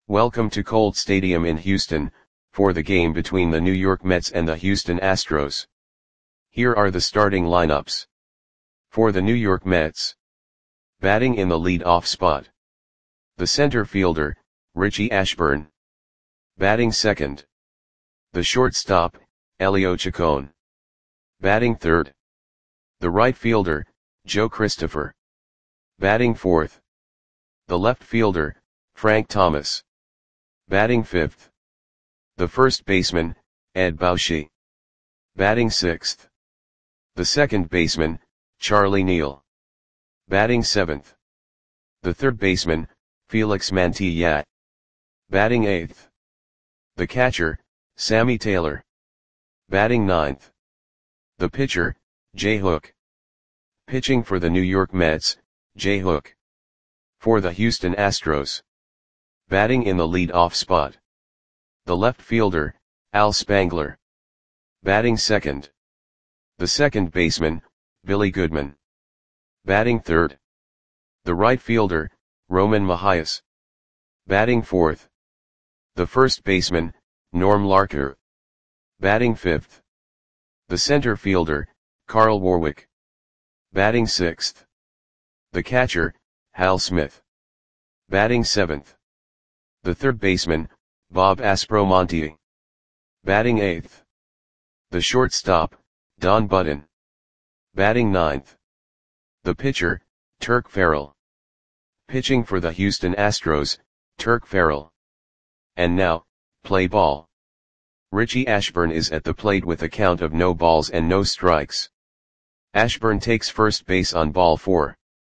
Welcome to Colt Stadium in Houston, for the game between the New York Mets and the Houston Astros. Here are the starting lineups. For the New York Mets. Batting in the lead-off spot. The center fielder, Richie Ashburn. Batting second. The shortstop, Elio Chacon. Batting third. The right fielder, Joe Christopher. Batting fourth. The left fielder, Frank Thomas. Batting fifth. The first baseman, Ed Bauschy. Batting sixth. The second baseman, Charlie Neal. Batting seventh. The third baseman, Felix Mantilla. Batting eighth. The catcher, Sammy Taylor. Batting ninth. The pitcher, Jay Hook. Pitching for the New York Mets, Jay Hook. For the Houston Astros. Batting in the lead-off spot. The left fielder, Al Spangler. Batting second. The second baseman, Billy Goodman. Batting third. The right fielder, Roman Mahias. Batting fourth. The first baseman, Norm Larker. Batting fifth. The center fielder, Carl Warwick. Batting sixth. The catcher, Hal Smith. Batting seventh. The third baseman, Bob Aspromonte. Batting eighth. The shortstop, Don Button. Batting ninth. The pitcher, Turk Farrell. Pitching for the Houston Astros, Turk Farrell. And now, play ball. Richie Ashburn is at the plate with a count of no balls and no strikes. Ashburn takes first base on ball 4.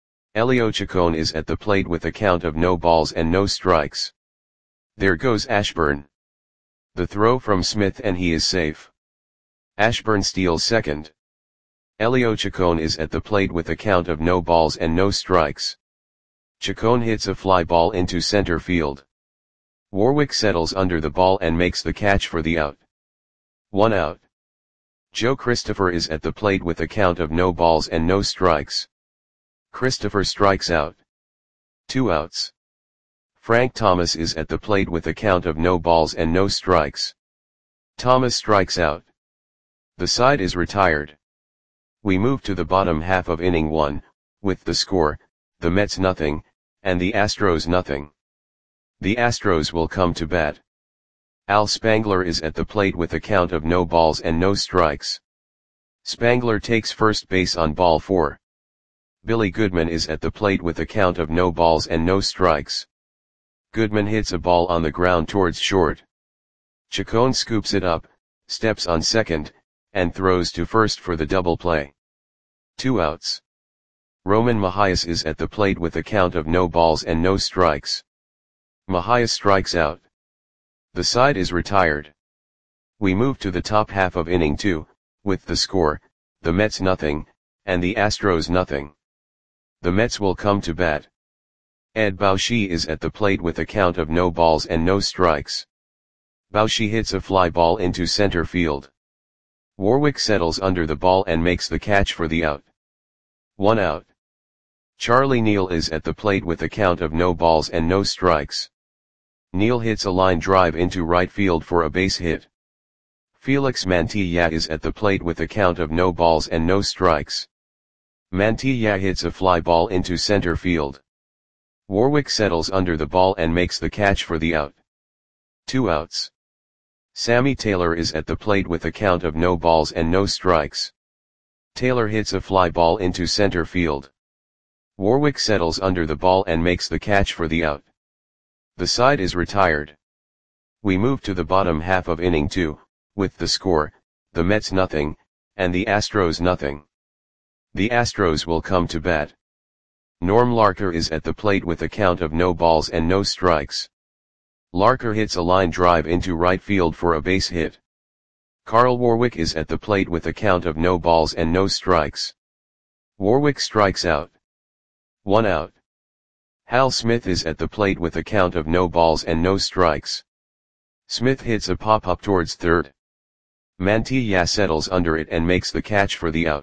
Elio Chacon is at the plate with a count of no balls and no strikes. There goes Ashburn. The throw from Smith and he is safe. Ashburn steals second. Elio Chacon is at the plate with a count of no balls and no strikes. Chacon hits a fly ball into center field. Warwick settles under the ball and makes the catch for the out. 1 out. Joe Christopher is at the plate with a count of no balls and no strikes. Christopher strikes out. 2 outs. Frank Thomas is at the plate with a count of no balls and no strikes. Thomas strikes out. The side is retired. We move to the bottom half of inning 1, with the score, the Mets nothing, and the Astros nothing. The Astros will come to bat. Al Spangler is at the plate with a count of no balls and no strikes. Spangler takes first base on ball 4. Billy Goodman is at the plate with a count of no balls and no strikes. Goodman hits a ball on the ground towards short. Chacon scoops it up, steps on second, and throws to first for the double play. 2 outs. Roman Mahias is at the plate with a count of no balls and no strikes. Mahias strikes out. The side is retired. We move to the top half of inning 2, with the score, the Mets nothing, and the Astros nothing. The Mets will come to bat. Ed Bauschy is at the plate with a count of no balls and no strikes. Bauschy hits a fly ball into center field. Warwick settles under the ball and makes the catch for the out. 1 out. Charlie Neal is at the plate with a count of no balls and no strikes. Neal hits a line drive into right field for a base hit. Felix Mantilla is at the plate with a count of no balls and no strikes. Mantilla hits a fly ball into center field. Warwick settles under the ball and makes the catch for the out. 2 outs. Sammy Taylor is at the plate with a count of no balls and no strikes. Taylor hits a fly ball into center field. Warwick settles under the ball and makes the catch for the out. The side is retired. We move to the bottom half of inning 2, with the score, the Mets nothing, and the Astros nothing. The Astros will come to bat. Norm Larker is at the plate with a count of no balls and no strikes. Larker hits a line drive into right field for a base hit. Carl Warwick is at the plate with a count of no balls and no strikes. Warwick strikes out. 1 out. Hal Smith is at the plate with a count of no balls and no strikes. Smith hits a pop-up towards third. Mantilla settles under it and makes the catch for the out.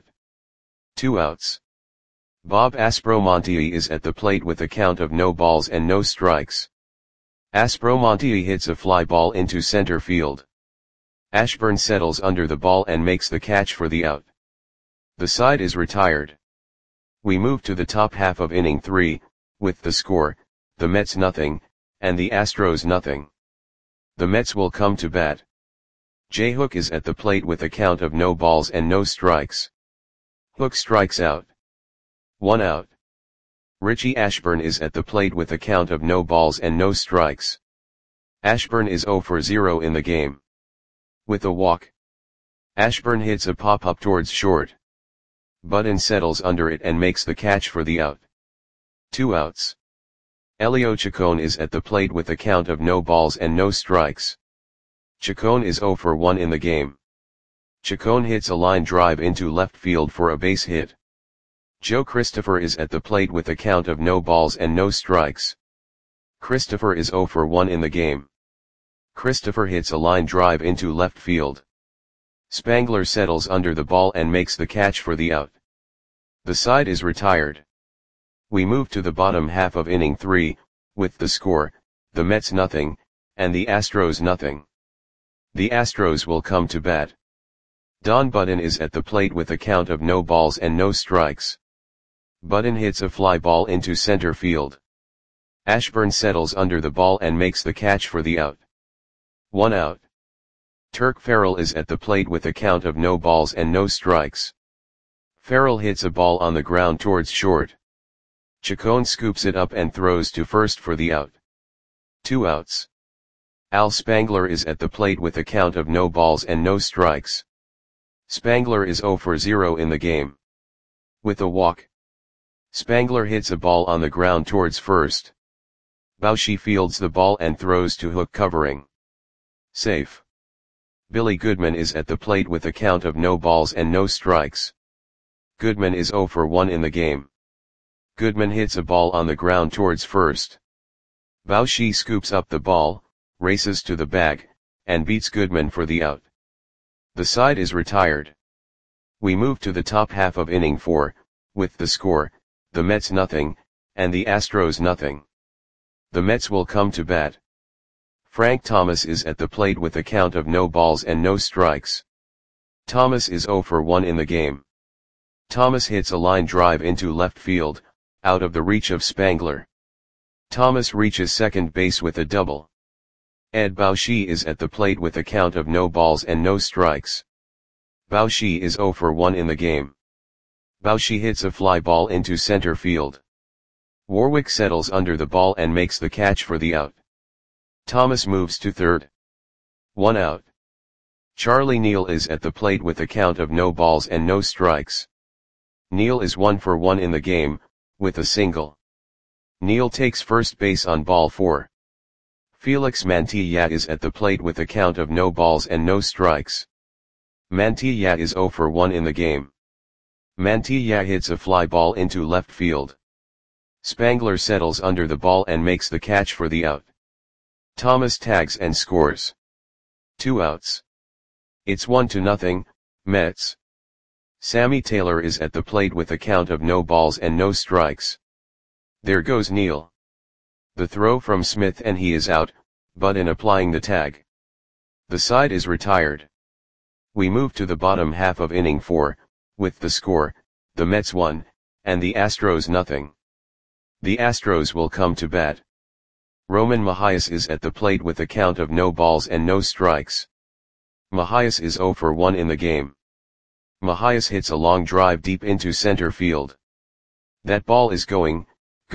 2 outs. Bob Aspromonte is at the plate with a count of no balls and no strikes. Aspromonte hits a fly ball into center field. Ashburn settles under the ball and makes the catch for the out. The side is retired. We move to the top half of inning 3, with the score, the Mets nothing, and the Astros nothing. The Mets will come to bat. J. Hook is at the plate with a count of no balls and no strikes. Hook strikes out. 1 out. Richie Ashburn is at the plate with a count of no balls and no strikes. Ashburn is 0 for 0 in the game. With a walk. Ashburn hits a pop-up towards short. Budden settles under it and makes the catch for the out. 2 outs. Elio Chacon is at the plate with a count of no balls and no strikes. Chacon is 0 for 1 in the game. Chacon hits a line drive into left field for a base hit. Joe Christopher is at the plate with a count of no balls and no strikes. Christopher is 0 for 1 in the game. Christopher hits a line drive into left field. Spangler settles under the ball and makes the catch for the out. The side is retired. We move to the bottom half of inning 3, with the score, the Mets nothing, and the Astros nothing. The Astros will come to bat. Don Budden is at the plate with a count of no balls and no strikes. Budden hits a fly ball into center field. Ashburn settles under the ball and makes the catch for the out. 1 out. Turk Farrell is at the plate with a count of no balls and no strikes. Farrell hits a ball on the ground towards short. Chacon scoops it up and throws to first for the out. 2 outs. Al Spangler is at the plate with a count of no balls and no strikes. Spangler is 0 for 0 in the game. With a walk. Spangler hits a ball on the ground towards first. Bauschy fields the ball and throws to Hook covering. Safe. Billy Goodman is at the plate with a count of no balls and no strikes. Goodman is 0 for 1 in the game. Goodman hits a ball on the ground towards first. Bauschy scoops up the ball, races to the bag, and beats Goodman for the out. The side is retired. We move to the top half of inning 4, with the score, the Mets nothing, and the Astros nothing. The Mets will come to bat. Frank Thomas is at the plate with a count of no balls and no strikes. Thomas is 0 for 1 in the game. Thomas hits a line drive into left field, out of the reach of Spangler. Thomas reaches second base with a double. Ed Bauschy is at the plate with a count of no balls and no strikes. Bauschy is 0 for 1 in the game. Bauschy hits a fly ball into center field. Warwick settles under the ball and makes the catch for the out. Thomas moves to third. 1 out. Charlie Neal is at the plate with a count of no balls and no strikes. Neal is 1 for 1 in the game, with a single. Neal takes first base on ball 4. Felix Mantilla is at the plate with a count of no balls and no strikes. Mantilla is 0 for 1 in the game. Mantilla hits a fly ball into left field. Spangler settles under the ball and makes the catch for the out. Thomas tags and scores. 2 outs. It's 1-0, Mets. Sammy Taylor is at the plate with a count of no balls and no strikes. There goes Neal. The throw from Smith and he is out, Budden applying the tag. The side is retired. We move to the bottom half of inning 4, with the score, the Mets 1, and the Astros nothing. The Astros will come to bat. Roman Mahias is at the plate with a count of no balls and no strikes. Mahias is 0 for 1 in the game. Mahias hits a long drive deep into center field. That ball is gone.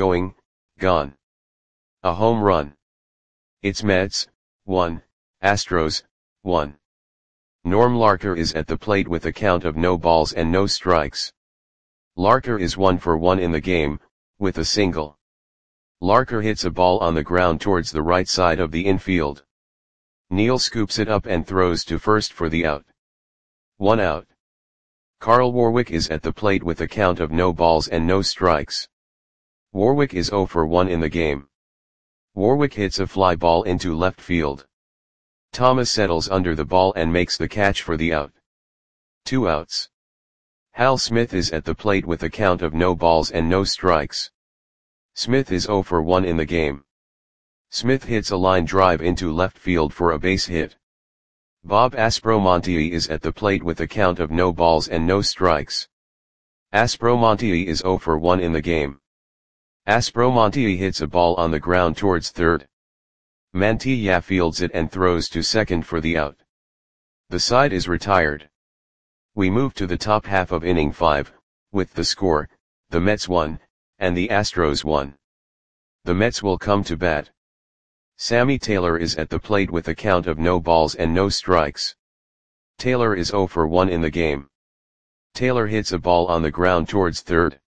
A home run. It's Mets, 1, Astros, 1. Norm Larker is at the plate with a count of no balls and no strikes. Larker is 1 for 1 in the game, with a single. Larker hits a ball on the ground towards the right side of the infield. Neal scoops it up and throws to first for the out. 1 out. Carl Warwick is at the plate with a count of no balls and no strikes. Warwick is 0 for 1 in the game. Warwick hits a fly ball into left field. Thomas settles under the ball and makes the catch for the out. 2 outs. Hal Smith is at the plate with a count of no balls and no strikes. Smith is 0 for 1 in the game. Smith hits a line drive into left field for a base hit. Bob Aspromonte is at the plate with a count of no balls and no strikes. Aspromonte is 0 for 1 in the game. Aspromonte hits a ball on the ground towards third. Mantilla fields it and throws to second for the out. The side is retired. We move to the top half of inning 5, with the score, the Mets 1, and the Astros 1. The Mets will come to bat. Sammy Taylor is at the plate with a count of no balls and no strikes. Taylor is 0 for 1 in the game. Taylor hits a ball on the ground towards third.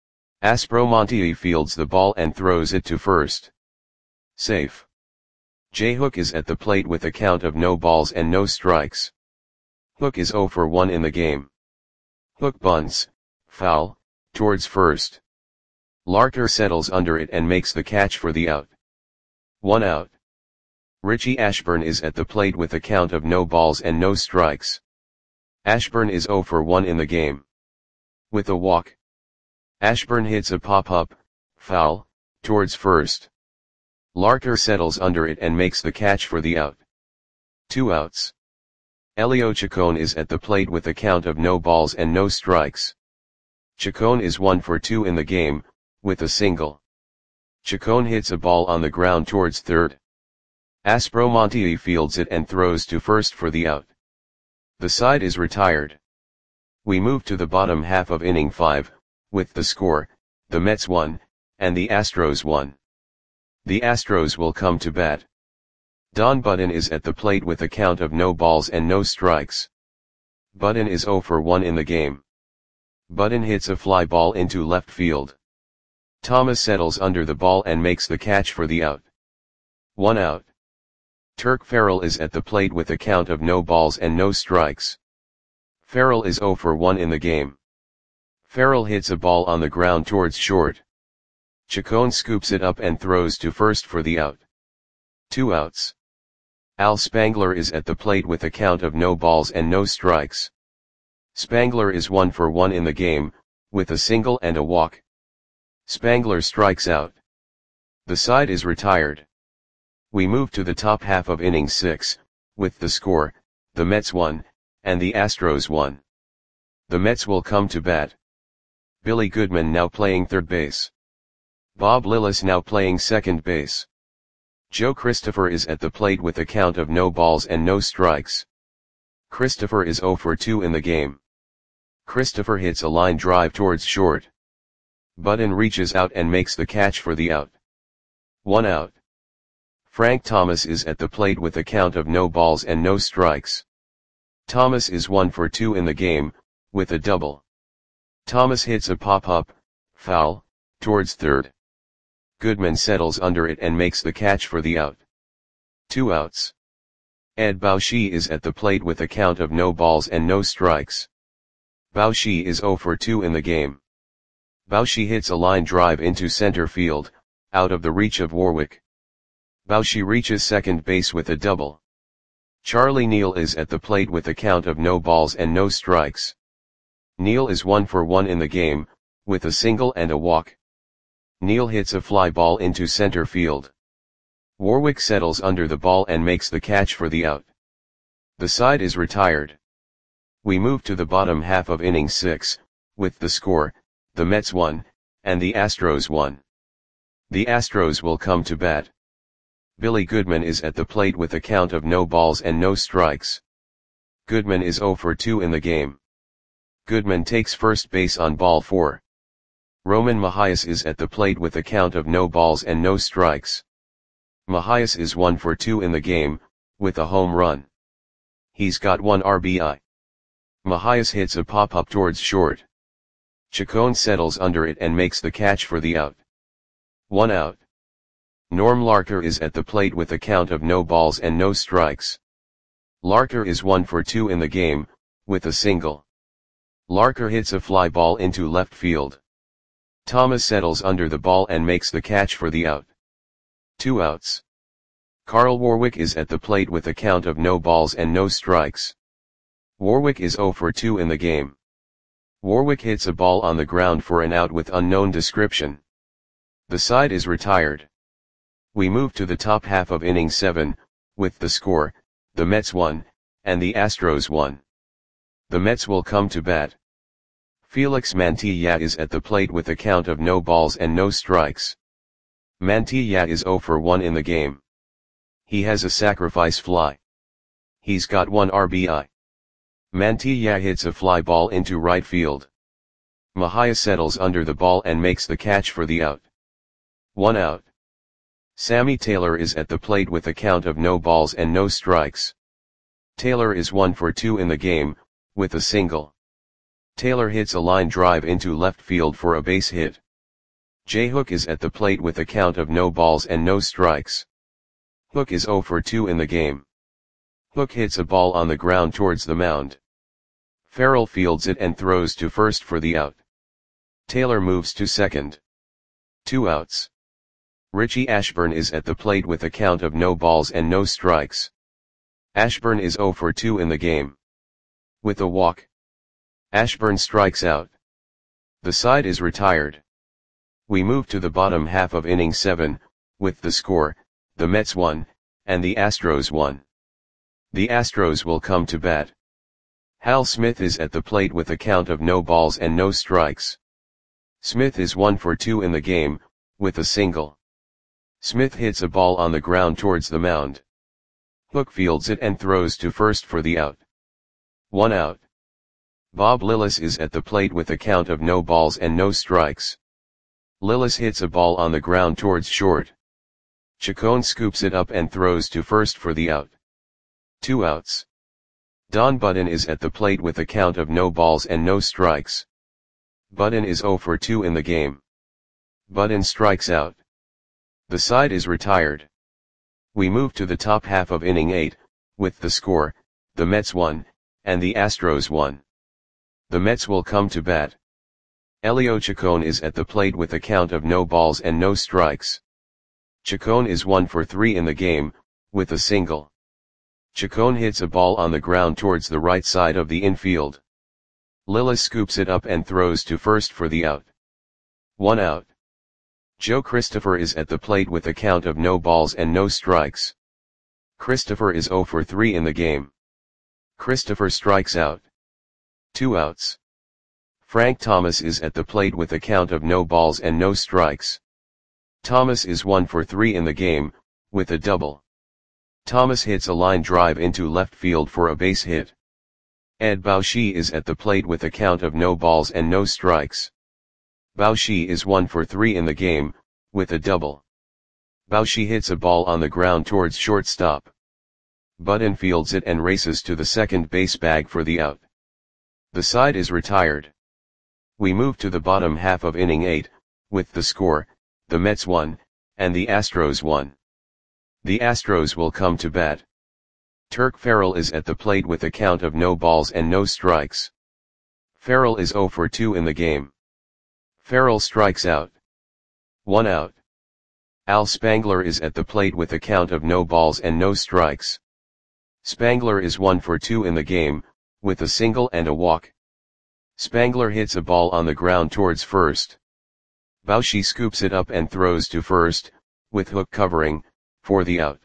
Aspromonte fields the ball and throws it to first. Safe. J. Hook is at the plate with a count of no balls and no strikes. Hook is 0 for 1 in the game. Hook bunts, foul, towards first. Larker settles under it and makes the catch for the out. 1 out. Richie Ashburn is at the plate with a count of no balls and no strikes. Ashburn is 0 for 1 in the game. With a walk. Ashburn hits a pop-up, foul, towards first. Larker settles under it and makes the catch for the out. 2 outs. Elio Chacon is at the plate with a count of no balls and no strikes. Chacon is 1 for 2 in the game, with a single. Chacon hits a ball on the ground towards third. Aspromonte fields it and throws to first for the out. The side is retired. We move to the bottom half of inning 5, with the score, the Mets 1, and the Astros 1. The Astros will come to bat. Don Button is at the plate with a count of no balls and no strikes. Button is 0 for 1 in the game. Button hits a fly ball into left field. Thomas settles under the ball and makes the catch for the out. 1 out. Turk Farrell is at the plate with a count of no balls and no strikes. Farrell is 0 for 1 in the game. Farrell hits a ball on the ground towards short. Chacon scoops it up and throws to first for the out. 2 outs. Al Spangler is at the plate with a count of no balls and no strikes. Spangler is 1 for 1 in the game, with a single and a walk. Spangler strikes out. The side is retired. We move to the top half of inning 6, with the score, the Mets 1, and the Astros 1. The Mets will come to bat. Billy Goodman now playing third base. Bob Lillis now playing second base. Joe Christopher is at the plate with a count of no balls and no strikes. Christopher is 0 for 2 in the game. Christopher hits a line drive towards short. Button reaches out and makes the catch for the out. 1 out. Frank Thomas is at the plate with a count of no balls and no strikes. Thomas is 1 for 2 in the game, with a double. Thomas hits a pop-up, foul, towards third. Goodman settles under it and makes the catch for the out. 2 outs. Ed Bauschy is at the plate with a count of no balls and no strikes. Bauschy is 0 for 2 in the game. Bauschy hits a line drive into center field, out of the reach of Warwick. Bauschy reaches second base with a double. Charlie Neal is at the plate with a count of no balls and no strikes. Neal is 1 for 1 in the game, with a single and a walk. Neal hits a fly ball into center field. Warwick settles under the ball and makes the catch for the out. The side is retired. We move to the bottom half of inning 6, with the score, the Mets 1, and the Astros 1. The Astros will come to bat. Billy Goodman is at the plate with a count of no balls and no strikes. Goodman is 0 for 2 in the game. Goodman takes first base on ball 4. Roman Mahias is at the plate with a count of no balls and no strikes. Mahias is 1 for 2 in the game, with a home run. He's got 1 RBI. Mahias hits a pop-up towards short. Chacon settles under it and makes the catch for the out. 1 out. Norm Larker is at the plate with a count of no balls and no strikes. Larker is 1 for 2 in the game, with a single. Larker hits a fly ball into left field. Thomas settles under the ball and makes the catch for the out. 2 outs. Carl Warwick is at the plate with a count of no balls and no strikes. Warwick is 0 for 2 in the game. Warwick hits a ball on the ground for an out with unknown description. The side is retired. We move to the top half of inning 7, with the score, the Mets 1, and the Astros 1. The Mets will come to bat. Felix Mantilla is at the plate with a count of no balls and no strikes. Mantilla is 0 for 1 in the game. He has a sacrifice fly. He's got 1 RBI. Mantilla hits a fly ball into right field. Mejia settles under the ball and makes the catch for the out. 1 out. Sammy Taylor is at the plate with a count of no balls and no strikes. Taylor is 1 for 2 in the game, with a single. Taylor hits a line drive into left field for a base hit. J. Hook is at the plate with a count of no balls and no strikes. Hook is 0 for 2 in the game. Hook hits a ball on the ground towards the mound. Farrell fields it and throws to first for the out. Taylor moves to second. 2 outs. Richie Ashburn is at the plate with a count of no balls and no strikes. Ashburn is 0 for 2 in the game. With a walk, Ashburn strikes out. The side is retired. We move to the bottom half of inning 7, with the score, the Mets 1, and the Astros 1. The Astros will come to bat. Hal Smith is at the plate with a count of no balls and no strikes. Smith is 1 for 2 in the game, with a single. Smith hits a ball on the ground towards the mound. Hook fields it and throws to first for the out. 1 out. Bob Lillis is at the plate with a count of no balls and no strikes. Lillis hits a ball on the ground towards short. Chacon scoops it up and throws to first for the out. 2 outs. Don Budden is at the plate with a count of no balls and no strikes. Budden is 0 for 2 in the game. Budden strikes out. The side is retired. We move to the top half of inning 8, with the score, the Mets 1, and the Astros 1. The Mets will come to bat. Elio Chacon is at the plate with a count of no balls and no strikes. Chacon is 1 for 3 in the game, with a single. Chacon hits a ball on the ground towards the right side of the infield. Lillis scoops it up and throws to first for the out. 1 out. Joe Christopher is at the plate with a count of no balls and no strikes. Christopher is 0 for 3 in the game. Christopher strikes out. 2 outs. Frank Thomas is at the plate with a count of no balls and no strikes. Thomas is 1 for 3 in the game, with a double. Thomas hits a line drive into left field for a base hit. Ed Bauschy is at the plate with a count of no balls and no strikes. Bauschy is 1 for 3 in the game, with a double. Bauschy hits a ball on the ground towards shortstop. Budden fields it and races to the second base bag for the out. The side is retired. We move to the bottom half of inning 8, with the score, the Mets 1, and the Astros 1. The Astros will come to bat. Turk Farrell is at the plate with a count of no balls and no strikes. Farrell is 0 for 2 in the game. Farrell strikes out. 1 out. Al Spangler is at the plate with a count of no balls and no strikes. Spangler is 1 for 2 in the game, with a single and a walk. Spangler hits a ball on the ground towards first. Bauschy scoops it up and throws to first, with Hook covering, for the out.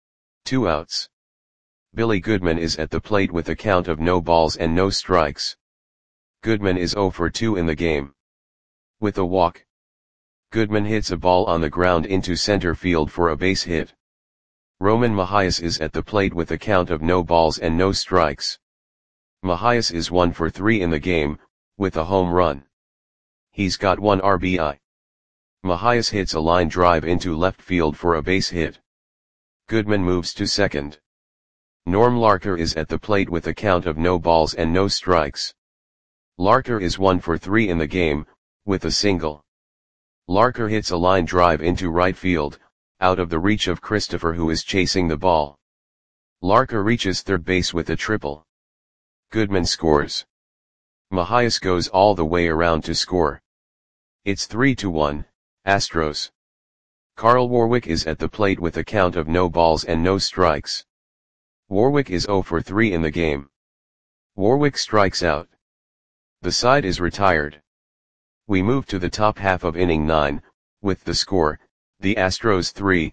2 outs. Billy Goodman is at the plate with a count of no balls and no strikes. Goodman is 0 for 2 in the game. With a walk, Goodman hits a ball on the ground into center field for a base hit. Roman Mejias is at the plate with a count of no balls and no strikes. Mejias is 1 for 3 in the game, with a home run. He's got 1 RBI. Mejias hits a line drive into left field for a base hit. Goodman moves to second. Norm Larker is at the plate with a count of no balls and no strikes. Larker is 1 for 3 in the game, with a single. Larker hits a line drive into right field, out of the reach of Christopher who is chasing the ball. Larker reaches third base with a triple. Goodman scores. Mejias goes all the way around to score. It's 3-1, Astros. Carl Warwick is at the plate with a count of no balls and no strikes. Warwick is 0 for 3 in the game. Warwick strikes out. The side is retired. We move to the top half of inning 9, with the score, the Astros 3,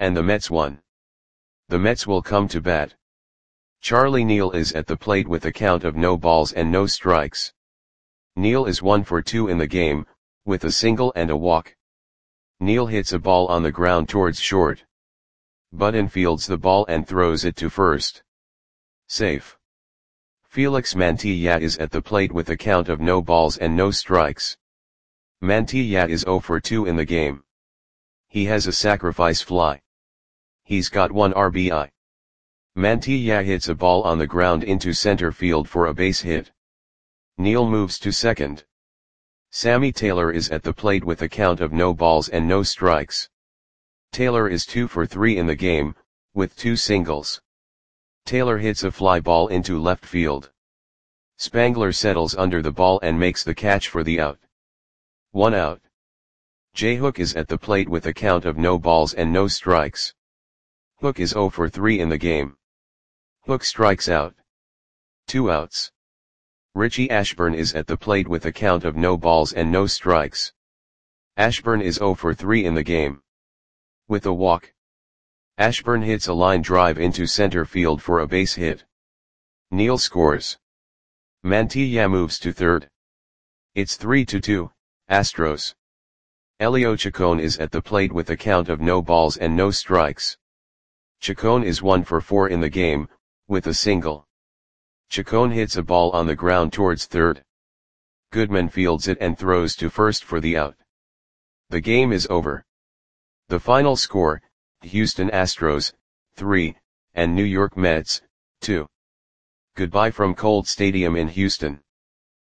and the Mets won. The Mets will come to bat. Charlie Neal is at the plate with a count of no balls and no strikes. Neal is 1 for 2 in the game, with a single and a walk. Neal hits a ball on the ground towards short. Button fields the ball and throws it to first. Safe. Felix Mantilla is at the plate with a count of no balls and no strikes. Mantilla is 0 for 2 in the game. He has a sacrifice fly. He's got 1 RBI. Mantilla hits a ball on the ground into center field for a base hit. Neal moves to second. Sammy Taylor is at the plate with a count of no balls and no strikes. Taylor is 2 for 3 in the game, with 2 singles. Taylor hits a fly ball into left field. Spangler settles under the ball and makes the catch for the out. 1 out. J. Hook is at the plate with a count of no balls and no strikes. Hook is 0 for 3 in the game. Hook strikes out. 2 outs. Richie Ashburn is at the plate with a count of no balls and no strikes. Ashburn is 0 for 3 in the game. With a walk. Ashburn hits a line drive into center field for a base hit. Neal scores. Mantilla moves to third. It's 3-2, Astros. Elio Chacon is at the plate with a count of no balls and no strikes. Chacon is 1 for 4 in the game, with a single. Chacon hits a ball on the ground towards third. Goodman fields it and throws to first for the out. The game is over. The final score, Houston Astros, 3, and New York Mets, 2. Goodbye from Colt Stadium in Houston.